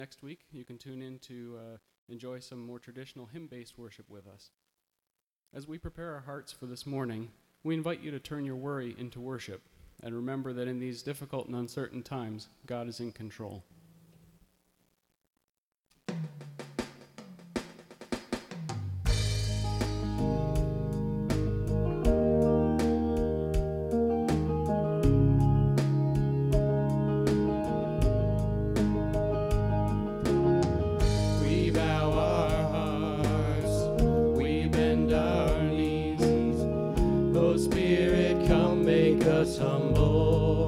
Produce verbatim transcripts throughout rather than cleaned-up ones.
Next week, you can tune in to uh, enjoy some more traditional hymn-based worship with us. As we prepare our hearts for this morning, we invite you to turn your worry into worship, and remember that in these difficult and uncertain times, God is in control. Humble.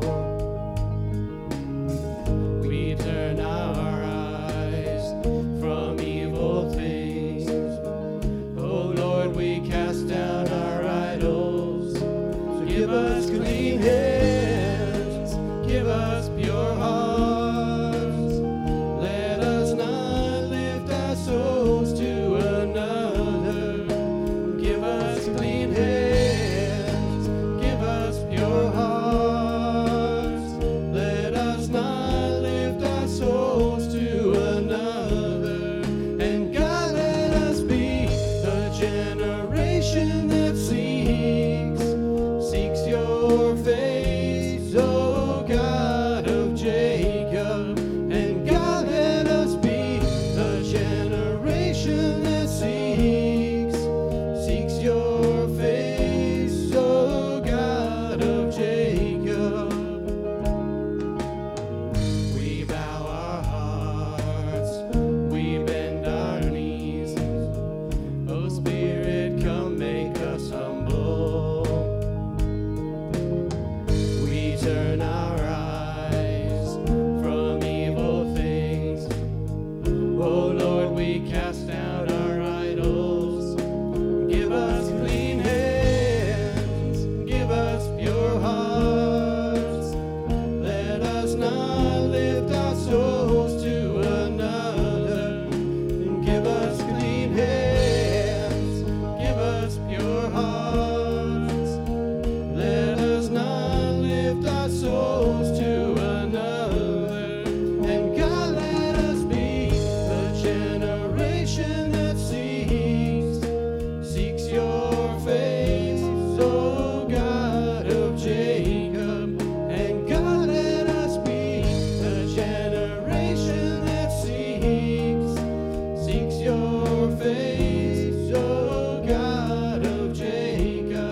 We turn our eyes from evil things. Oh Lord, we cast down our idols. So give us clean hands, give us pure hearts. Let us not lift our souls to another. Give us clean hands, give us pure hearts. Let us not lift our souls to another. And God, let us be a generation that seeks, seeks your face, oh God of Jacob. And God, let us be a generation that seeks, seeks your face, oh God of Jacob. We bow our hearts, we bend our knees. Oh Spirit, come make us humble. We turn our eyes from evil things. Oh Lord, we cast down our idols. Give us clean hands, give us pure hearts. Let us not lift our souls to another. And give us clean hands, give us pure hearts. Let us not lift our souls to another. And God, let us be the generation that seeks, seeks your face, oh God of Jacob. And God, let us be the generation that seeks, seeks your face, oh God of Jacob.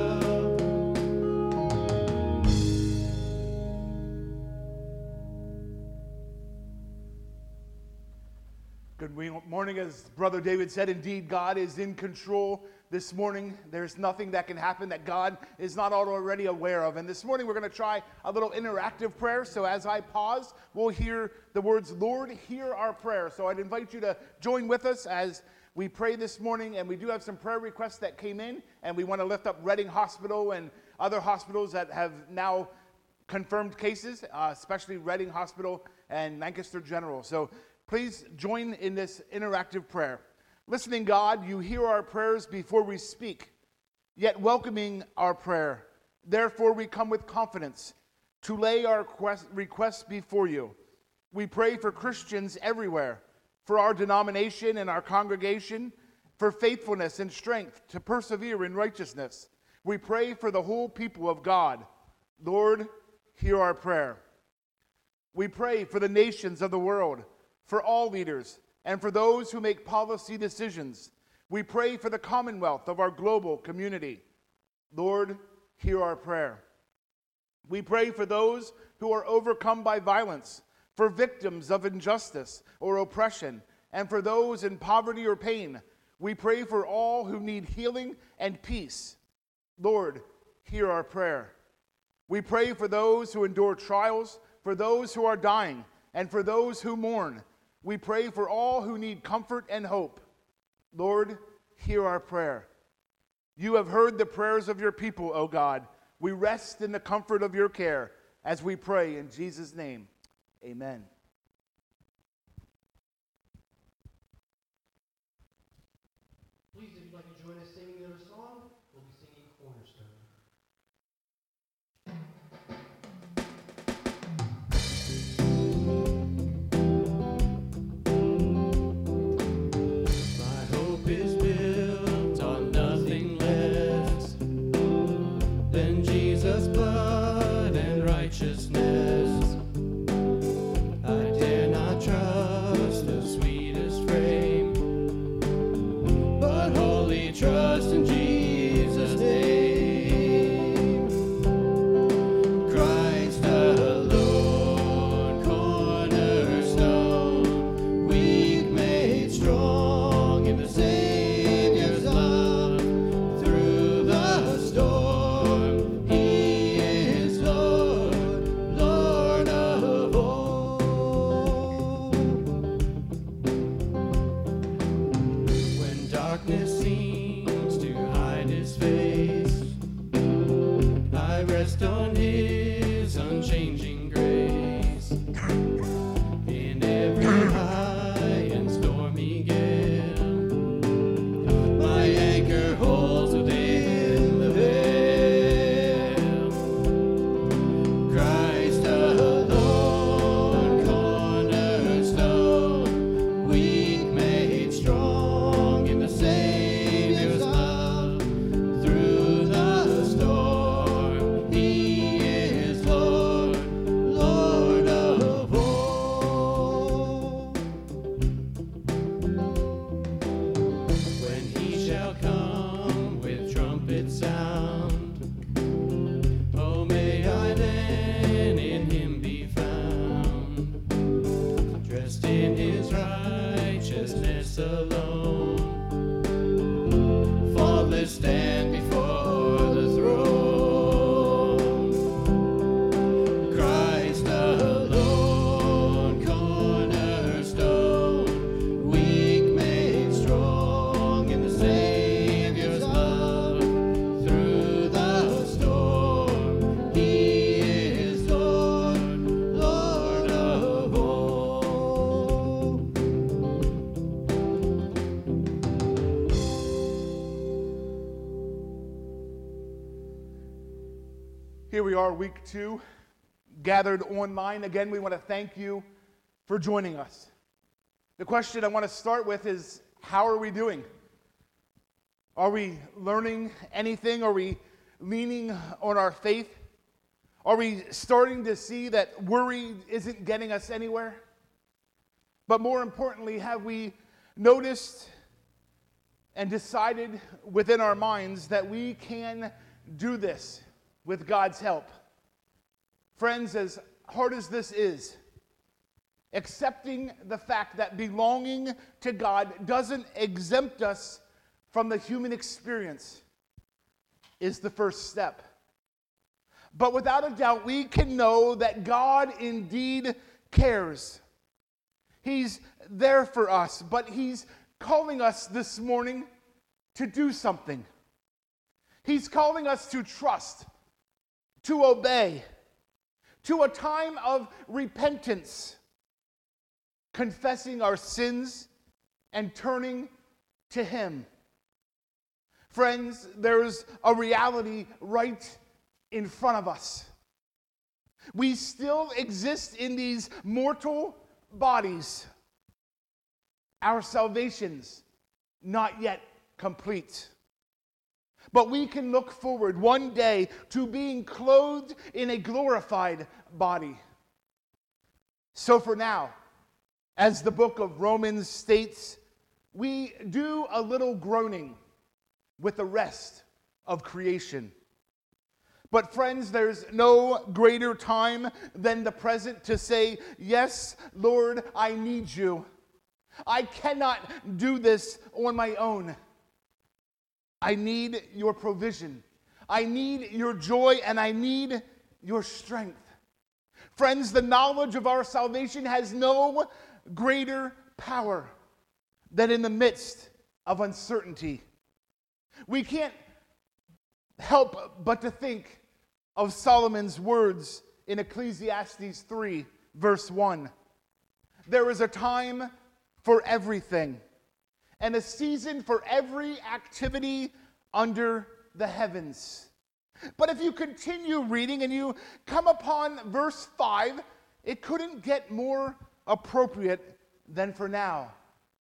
Good morning. As Brother David said, indeed, God is in control this morning. There's nothing that can happen that God is not already aware of. And this morning, we're going to try a little interactive prayer. So as I pause, we'll hear the words, Lord, hear our prayer. So I'd invite you to join with us as we pray this morning. And we do have some prayer requests that came in. And we want to lift up Reading Hospital and other hospitals that have now confirmed cases, uh, especially Reading Hospital and Lancaster General. So please join in this interactive prayer. Listening God, you hear our prayers before we speak, yet welcoming our prayer. Therefore we come with confidence to lay our quest- requests before you. We pray for Christians everywhere, for our denomination and our congregation, for faithfulness and strength to persevere in righteousness. We pray for the whole people of God. Lord, hear our prayer. We pray for the nations of the world, for all leaders, and for those who make policy decisions. We pray for the commonwealth of our global community. Lord, hear our prayer. We pray for those who are overcome by violence, for victims of injustice or oppression, and for those in poverty or pain. We pray for all who need healing and peace. Lord, hear our prayer. We pray for those who endure trials, for those who are dying, and for those who mourn. We pray for all who need comfort and hope. Lord, hear our prayer. You have heard the prayers of your people, O God. We rest in the comfort of your care as we pray in Jesus' name. Amen. Please, if you'd like to join us singing their song, we'll be singing Cornerstone. righteousness alone. Faultless stand before the throne. Christ alone, cornerstone, weak made strong in the Savior's love. Through the storm, He is Lord, Lord of all. Here we are, week two, gathered online. Again, we want to thank you for joining us. The question I want to start with is, how are we doing? Are we learning anything? Are we leaning on our faith? Are we starting to see that worry isn't getting us anywhere? But more importantly, have we noticed and decided within our minds that we can do this with God's help? Friends, as hard as this is, accepting the fact that belonging to God doesn't exempt us from the human experience is the first step. But without a doubt, we can know that God indeed cares. He's there for us, but He's calling us this morning to do something. He's calling us to trust, to obey, to a time of repentance, confessing our sins and turning to Him. Friends, there's a reality right in front of us. We still exist in these mortal bodies. Our salvation's not yet complete. But we can look forward one day to being clothed in a glorified body. So for now, as the book of Romans states, we do a little groaning with the rest of creation. But friends, there's no greater time than the present to say, yes, Lord, I need you. I cannot do this on my own. I need your provision. I need your joy, and I need your strength. Friends, the knowledge of our salvation has no greater power than in the midst of uncertainty. We can't help but to think of Solomon's words in Ecclesiastes three, verse one. There is a time for everything, and a season for every activity under the heavens. But if you continue reading and you come upon verse five, it couldn't get more appropriate than for now.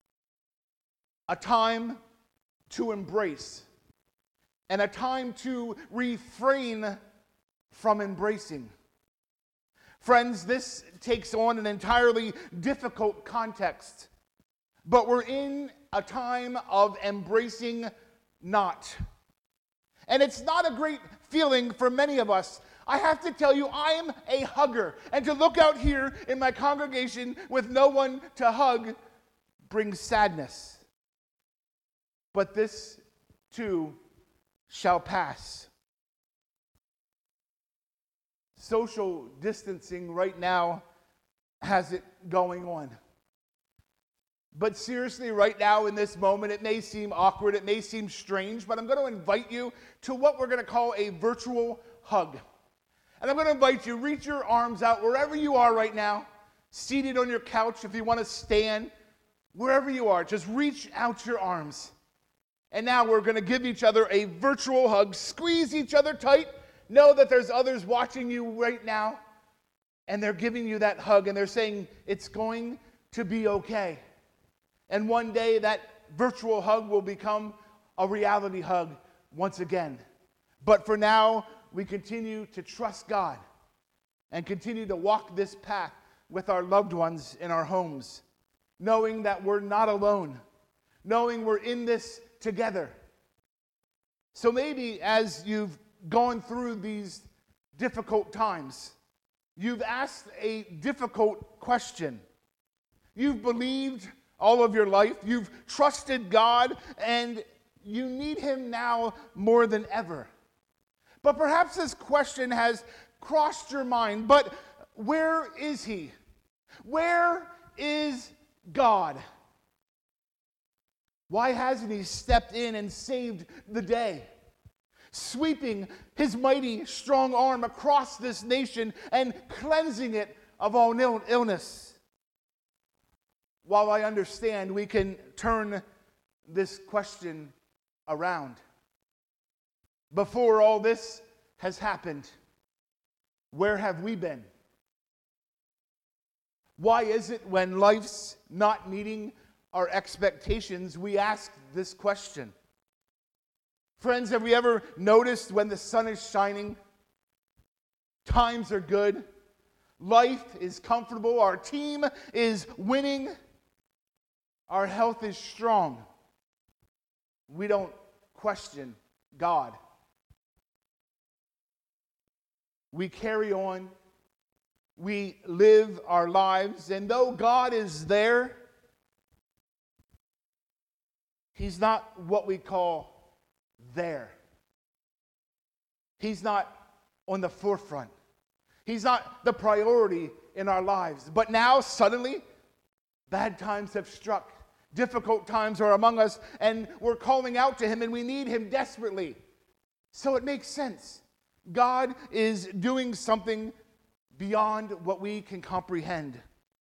A time to embrace, and a time to refrain from embracing. Friends, this takes on an entirely difficult context, but we're in a time of embracing not. And it's not a great feeling for many of us. I have to tell you, I'm a hugger, and to look out here in my congregation with no one to hug brings sadness. But this too shall pass. Social distancing right now has it going on. But seriously, right now in this moment, it may seem awkward, it may seem strange, but I'm going to invite you to what we're going to call a virtual hug. And I'm going to invite you, reach your arms out wherever you are right now, seated on your couch if you want to stand, wherever you are, just reach out your arms. And now we're going to give each other a virtual hug, squeeze each other tight. Know that there's others watching you right now, and they're giving you that hug, and they're saying, it's going to be okay. And one day that virtual hug will become a reality hug once again. But for now, we continue to trust God and continue to walk this path with our loved ones in our homes, knowing that we're not alone, knowing we're in this together. So maybe as you've gone through these difficult times, you've asked a difficult question. You've believed all of your life. You've trusted God, and you need him now more than ever. But perhaps this question has crossed your mind, but where is he? Where is God? Why hasn't he stepped in and saved the day, sweeping his mighty, strong arm across this nation and cleansing it of all ill- illness? While I understand, we can turn this question around. Before all this has happened, where have we been? Why is it when life's not meeting our expectations, we ask this question? Friends, have we ever noticed when the sun is shining, times are good, life is comfortable, our team is winning, our health is strong, we don't question God? We carry on, we live our lives, and though God is there, he's not what we call there. He's not on the forefront. He's not the priority in our lives. But now, suddenly, bad times have struck. Difficult times are among us, and we're calling out to him, and we need him desperately. So it makes sense. God is doing something beyond what we can comprehend.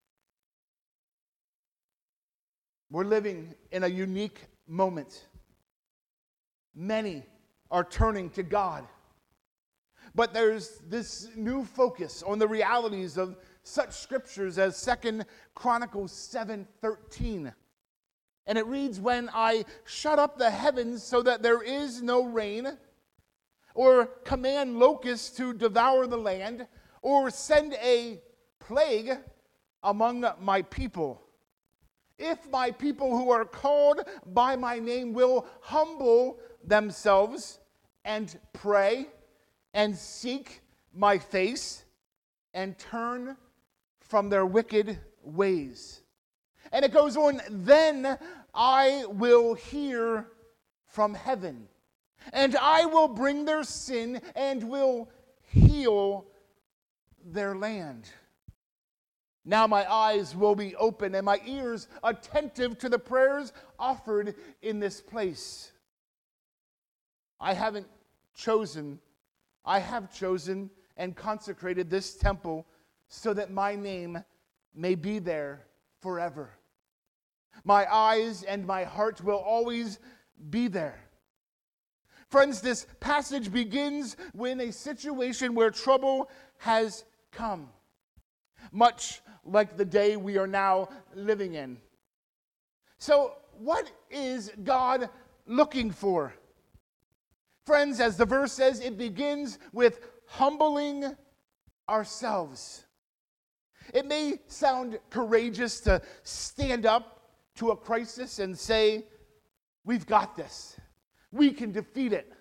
We're living in a unique moment. Many are turning to God. But there's this new focus on the realities of such scriptures as Second Chronicles seven thirteen. And it reads, "When I shut up the heavens so that there is no rain, or command locusts to devour the land, or send a plague among my people. If my people who are called by my name will humble themselves and pray and seek my face and turn from their wicked ways." And it goes on, "Then I will hear from heaven, and I will bring their sin and will heal their land. Now my eyes will be open and my ears attentive to the prayers offered in this place." I haven't chosen, I have chosen and consecrated this temple so that my name may be there forever. My eyes and my heart will always be there. Friends, this passage begins with a situation where trouble has come, much like the day we are now living in. So, what is God looking for? Friends, as the verse says, it begins with humbling ourselves. It may sound courageous to stand up to a crisis and say, "We've got this. We can defeat it."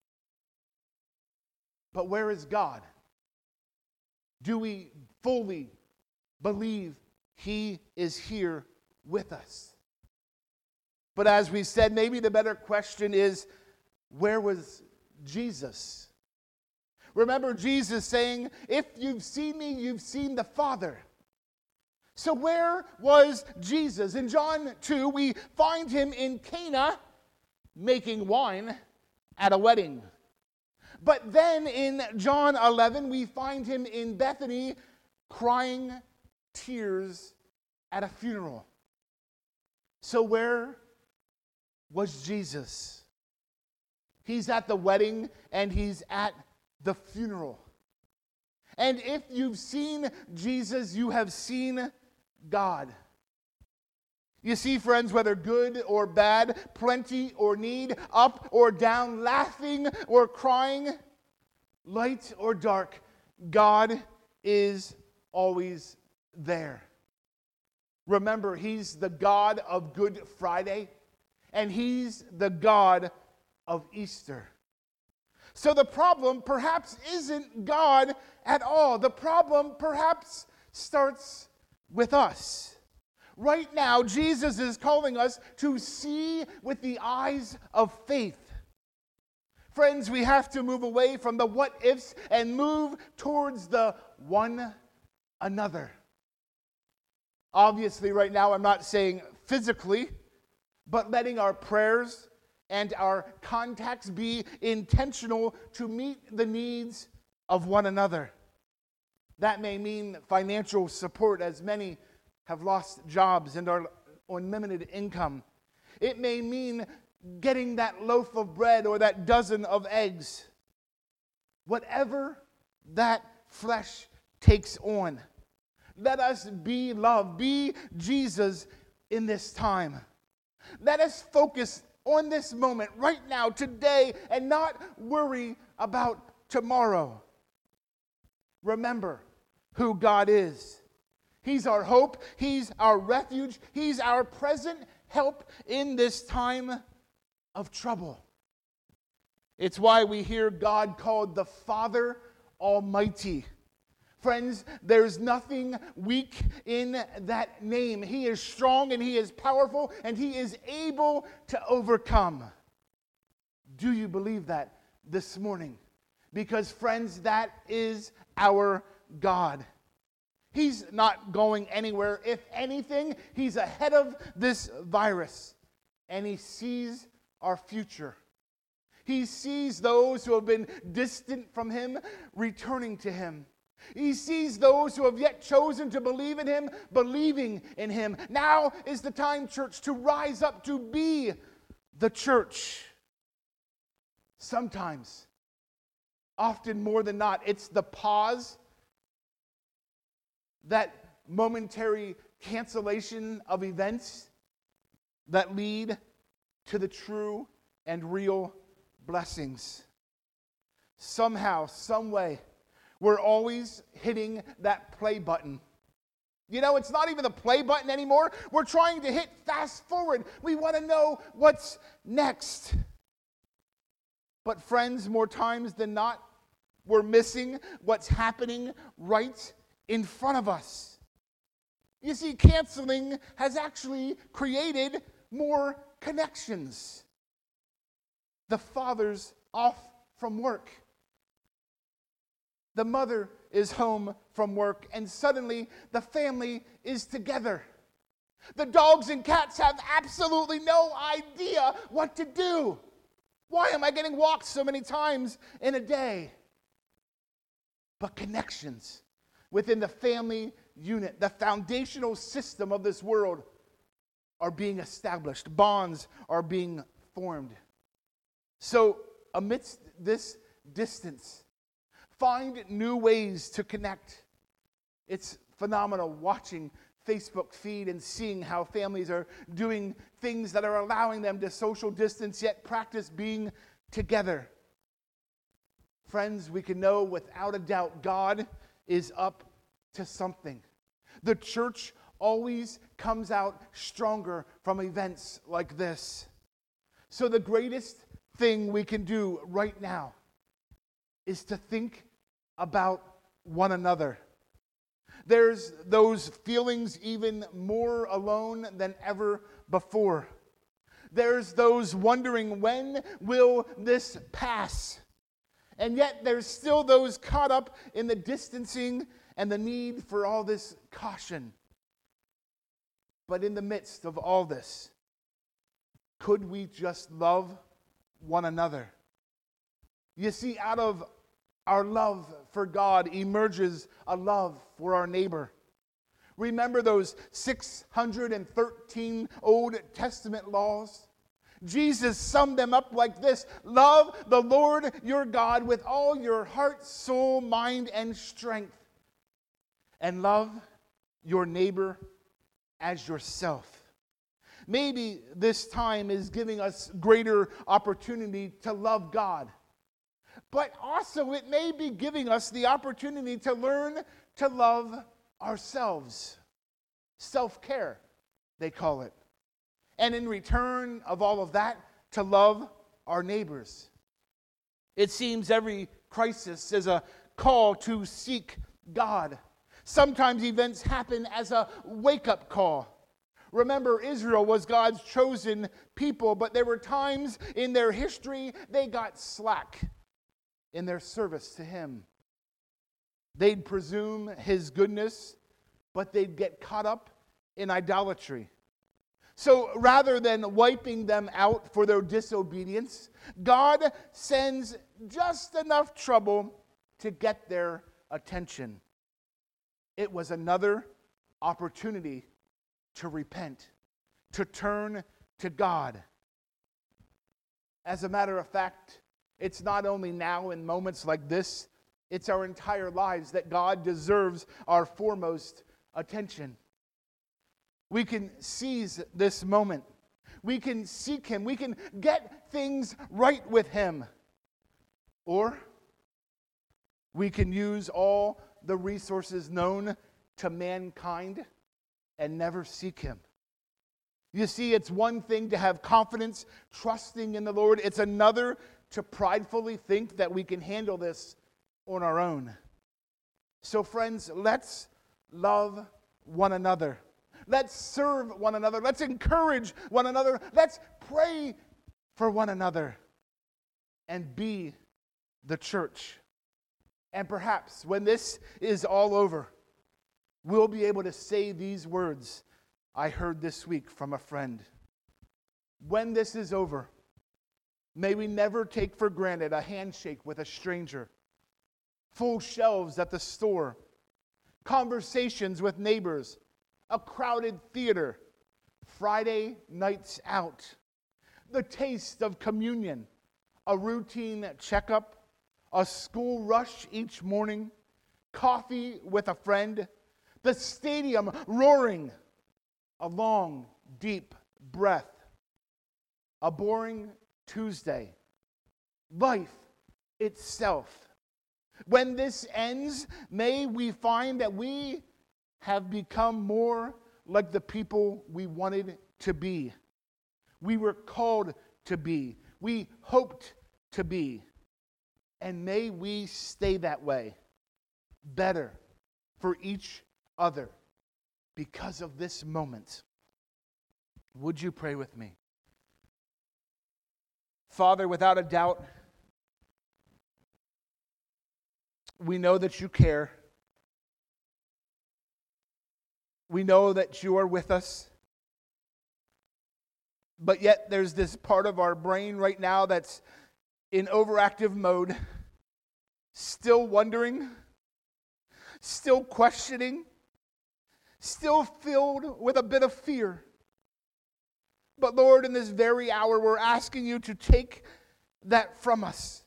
But where is God? Do we fully believe he is here with us? But as we said, maybe the better question is, where was Jesus? Remember Jesus saying, "If you've seen me, you've seen the Father." So where was Jesus? In John two, we find him in Cana making wine at a wedding. But then in John eleven, we find him in Bethany crying tears at a funeral. So where was Jesus? He's at the wedding and he's at the funeral. And if you've seen Jesus, you have seen God. You see, friends, whether good or bad, plenty or need, up or down, laughing or crying, light or dark, God is always there. Remember, he's the God of Good Friday, and he's the God of Easter. So the problem perhaps isn't God at all. The problem perhaps starts with us. Right now, Jesus is calling us to see with the eyes of faith. Friends, we have to move away from the what ifs and move towards the one another. Obviously, right now, I'm not saying physically, but letting our prayers and our contacts be intentional to meet the needs of one another. That may mean financial support, as many have lost jobs and are on limited income. It may mean getting that loaf of bread or that dozen of eggs. Whatever that flesh takes on, let us be love, be Jesus in this time. Let us focus on this moment right now, today, and not worry about tomorrow. Remember who God is. He's our hope. He's our refuge. He's our present help in this time of trouble. It's why we hear God called the Father Almighty. Friends, there's nothing weak in that name. He is strong and He is powerful and He is able to overcome. Do you believe that this morning? Because, friends, that is our God. He's not going anywhere. If anything, He's ahead of this virus, and He sees our future. He sees those who have been distant from Him returning to Him. He sees those who have yet chosen to believe in Him, believing in Him. Now is the time, church, to rise up to be the church. Sometimes, often more than not, it's the pause, that momentary cancellation of events that lead to the true and real blessings. Somehow, some way, we're always hitting that play button. You know, it's not even the play button anymore. We're trying to hit fast forward. We want to know what's next. But friends, more times than not, we're missing what's happening right in front of us. You see, canceling has actually created more connections. The father's off from work. The mother is home from work, and suddenly the family is together. The dogs and cats have absolutely no idea what to do. Why am I getting walked so many times in a day? But connections within the family unit, the foundational system of this world, are being established. Bonds are being formed. So, amidst this distance, find new ways to connect. It's phenomenal watching Facebook feed and seeing how families are doing things that are allowing them to social distance yet practice being together. Friends, we can know without a doubt God is up to something. The church always comes out stronger from events like this. So the greatest thing we can do right now is to think about one another. There's those feelings even more alone than ever before. There's those wondering, when will this pass? And yet there's still those caught up in the distancing and the need for all this caution. But in the midst of all this, could we just love one another? You see, out of our love for God emerges a love for our neighbor. Remember those six hundred thirteen Old Testament laws? Jesus summed them up like this: love the Lord your God with all your heart, soul, mind, and strength. And love your neighbor as yourself. Maybe this time is giving us greater opportunity to love God. But also it may be giving us the opportunity to learn to love ourselves. Self-care, they call it. And in return of all of that, to love our neighbors. It seems every crisis is a call to seek God. Sometimes events happen as a wake-up call. Remember, Israel was God's chosen people, but there were times in their history they got slack in their service to Him. They'd presume His goodness, but they'd get caught up in idolatry. So rather than wiping them out for their disobedience, God sends just enough trouble to get their attention. It was another opportunity to repent, to turn to God. As a matter of fact, it's not only now in moments like this, it's our entire lives that God deserves our foremost attention. We can seize this moment. We can seek Him. We can get things right with Him. Or we can use all the resources known to mankind and never seek Him. You see, it's one thing to have confidence, trusting in the Lord. It's another to pridefully think that we can handle this on our own. So friends, let's love one another. Let's serve one another. Let's encourage one another. Let's pray for one another and be the church. And perhaps when this is all over, we'll be able to say these words I heard this week from a friend. When this is over, may we never take for granted a handshake with a stranger, full shelves at the store, conversations with neighbors, a crowded theater, Friday nights out, the taste of communion, a routine checkup, a school rush each morning, coffee with a friend, the stadium roaring, a long, deep breath, a boring Tuesday, life itself. When this ends, may we find that we have become more like the people we wanted to be. We were called to be. We hoped to be. And may we stay that way, better for each other because of this moment. Would you pray with me? Father, without a doubt, we know that you care. We know that you are with us. But yet there's this part of our brain right now that's in overactive mode, still wondering, still questioning, still filled with a bit of fear. But Lord, in this very hour, we're asking you to take that from us,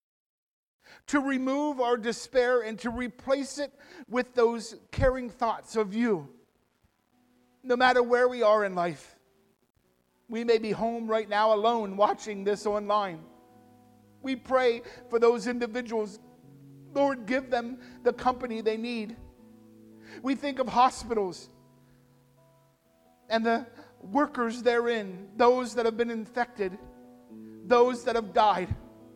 to remove our despair and to replace it with those caring thoughts of you. No matter where we are in life, we may be home right now alone watching this online. We pray for those individuals. Lord, give them the company they need. We think of hospitals and the workers therein, those that have been infected, those that have died.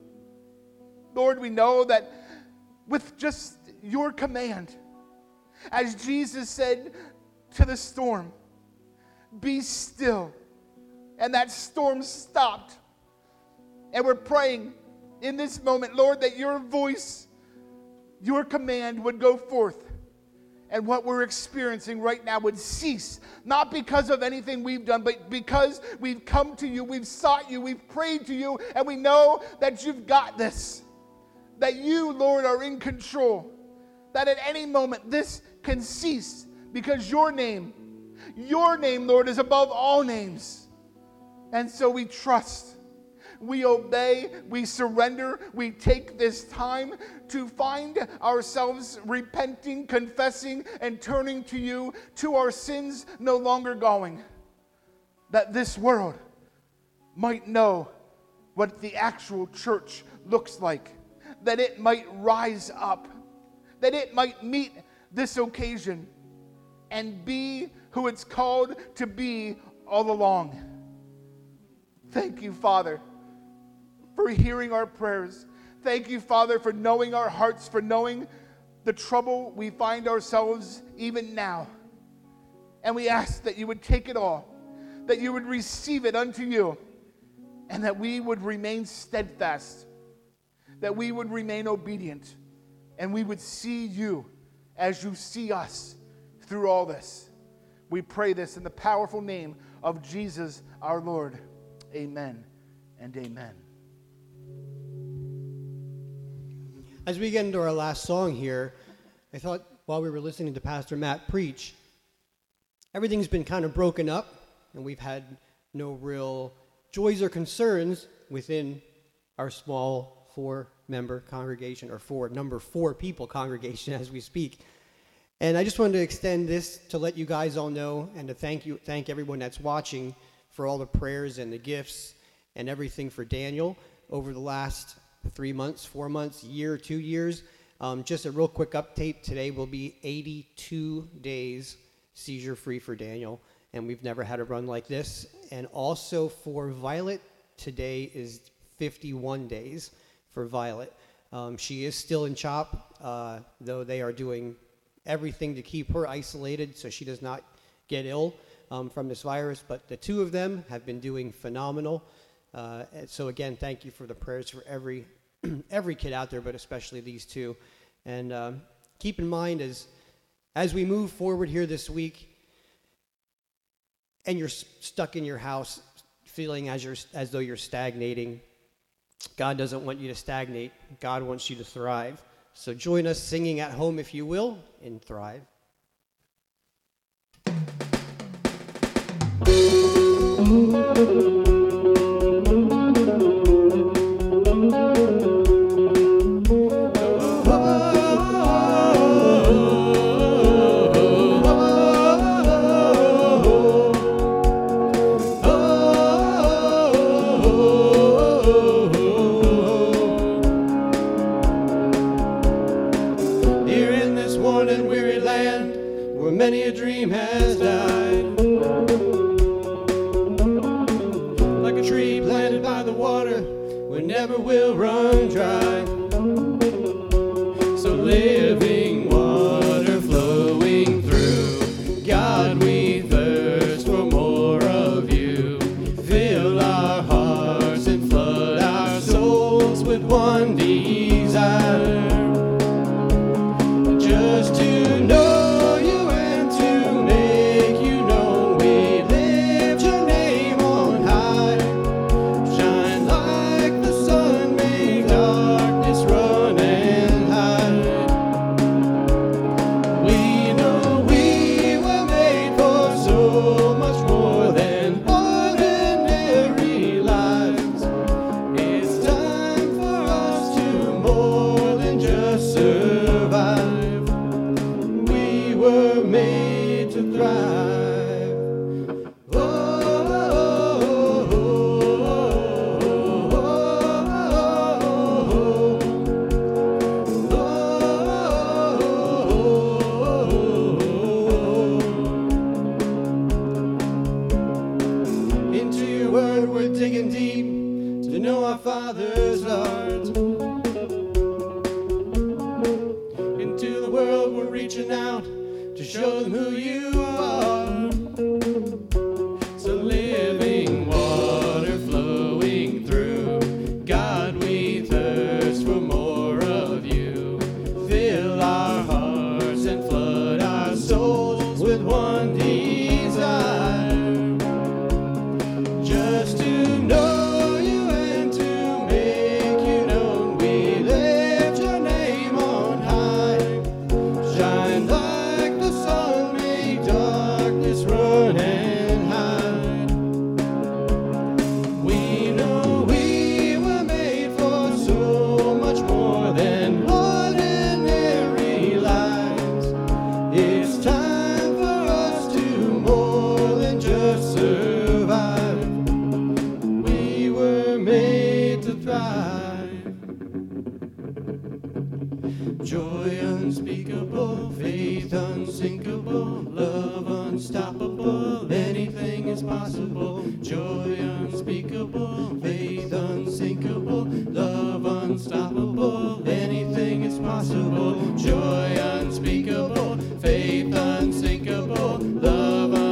Lord, we know that with just your command, as Jesus said to the storm, be still, and that storm stopped. And we're praying in this moment, Lord, that your voice, your command would go forth, and what we're experiencing right now would cease, not because of anything we've done, but because we've come to you, we've sought you, we've prayed to you, and we know that you've got this, that you, Lord, are in control, that at any moment this can cease, because your name, your name, Lord, is above all names. And so we trust, we obey, we surrender, we take this time to find ourselves repenting, confessing, and turning to you, to our sins no longer going, that this world might know what the actual church looks like, that it might rise up, that it might meet this occasion and be who it's called to be all along. Thank you, Father, for hearing our prayers. Thank you, Father, for knowing our hearts, for knowing the trouble we find ourselves even now. And we ask that you would take it all, that you would receive it unto you, and that we would remain steadfast, that we would remain obedient, and we would see you as you see us through all this. We pray this in the powerful name of Jesus our Lord. Amen and amen. As we get into our last song here, I thought while we were listening to Pastor Matt preach, everything's been kind of broken up, and we've had no real joys or concerns within our small four-member congregation, or four, number four people congregation as we speak. And I just wanted to extend this to let you guys all know and to thank you, thank everyone that's watching for all the prayers and the gifts and everything for Daniel over the last three months, four months, year, two years. Um, just a real quick update. Today will be eighty-two days seizure-free for Daniel, and we've never had a run like this. And also for Violet, today is fifty-one days for Violet. Um, she is still in CHOP, uh, though they are doing everything to keep her isolated so she does not get ill um, from this virus. But the two of them have been doing phenomenal. Uh, and so again, thank you for the prayers for every every kid out there, but especially these two. And um, keep in mind as as we move forward here this week, and you're s- stuck in your house, feeling as you're as though you're stagnating, God doesn't want you to stagnate. God wants you to thrive. So join us singing at home, if you will, and thrive. Many a dream has died, like a tree planted by the water, we never will run dry. So living water flowing through, God, we thirst for more of you. Fill our hearts and flood our souls with one desire, just to know joy unspeakable, faith unsinkable, love unstoppable, anything is possible. Joy unspeakable, faith unsinkable, love unstoppable, anything is possible. Joy unspeakable, faith unsinkable, love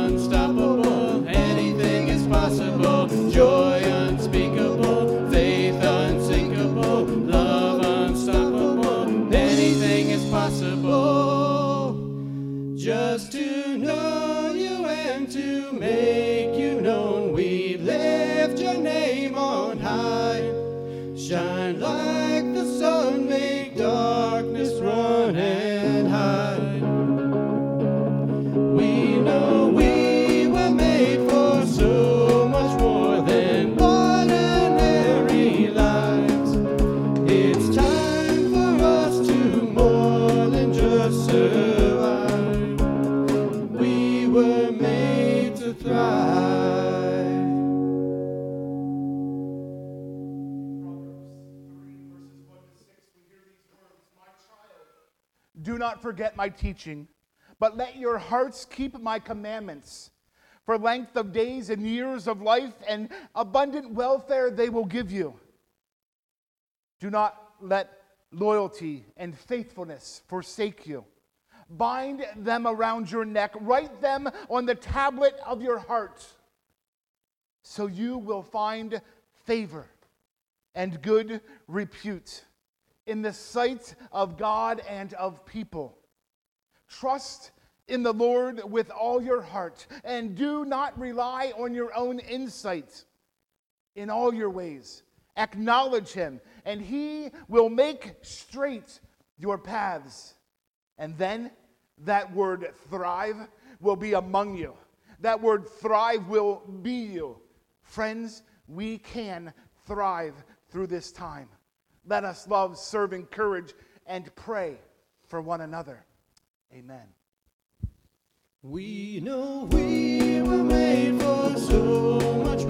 possible, joy unspeakable, faith unsinkable, love unstoppable. Anything is possible. Just to know you and to make you known, we lift your name on high. Shine like the sun, make darkness run and hide. We know we were made for so much more than ordinary lives. It's time for us to more than just survive. We were made to thrive. Do not forget my teaching, but let your hearts keep my commandments. For length of days and years of life and abundant welfare they will give you. Do not let loyalty and faithfulness forsake you. Bind them around your neck, write them on the tablet of your heart, so you will find favor and good repute in the sight of God and of people. Trust in the Lord with all your heart, and do not rely on your own insight. In all your ways, acknowledge him, and he will make straight your paths. And then that word thrive will be among you. That word thrive will be you. Friends, we can thrive through this time. Let us love, serve, encourage, and pray for one another. Amen. We know we were made for so much